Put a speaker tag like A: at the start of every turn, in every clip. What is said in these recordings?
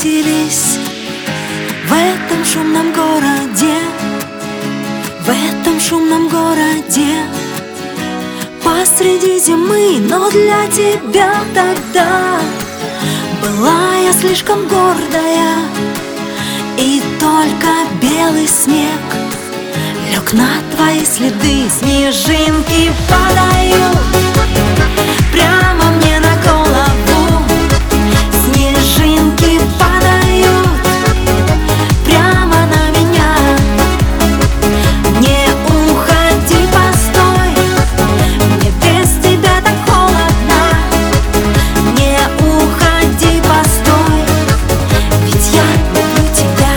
A: встретились в этом шумном городе, в этом шумном городе, посреди зимы. Но для тебя тогда была я слишком гордая, и только белый снег лег на твои следы. Снежинки падают прямо мне на голову, снежинки падают прямо на меня. Не уходи, постой, мне без тебя так холодно. Не уходи, постой, ведь я люблю тебя.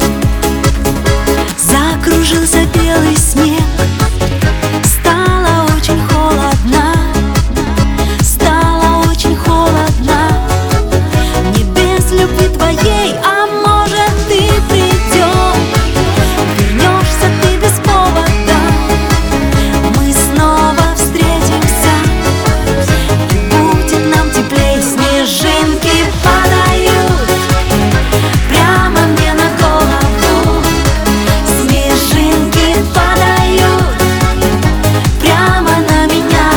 A: Закружился белый снег, стало очень холодно, стало очень холодно. Не без любви твоей, а может ты придешь, вернешься ты без повода. Мы снова встретимся, и будет нам теплей. Снежинки падают прямо мне на голову, снежинки падают прямо на меня.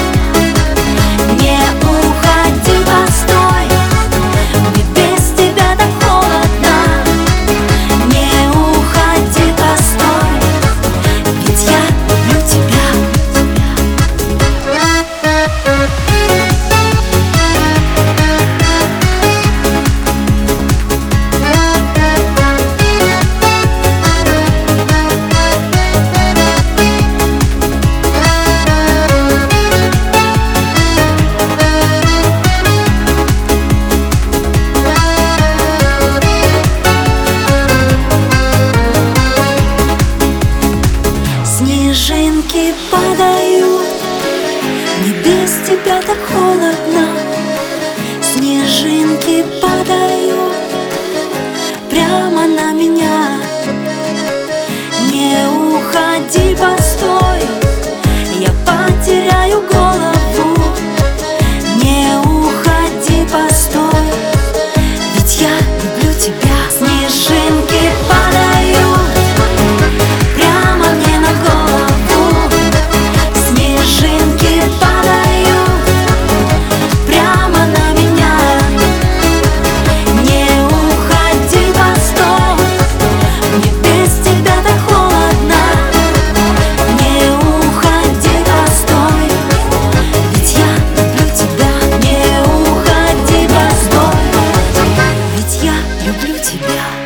A: Не уходи, постой, мне без тебя так холодно. Не уходи, постой, ведь я люблю тебя. Снежинки падают, не без тебя так холодно. Снежинки падают прямо на меня. Не уходи, постой, я потеряю голову. Не уходи, постой, ведь я люблю тебя. Снежинки падают прямо мне на голову, снежинки падают прямо на меня. Не уходи, постой, мне без тебя так холодно. Не уходи, постой, ведь я люблю тебя. Не уходи, постой, ведь я люблю тебя.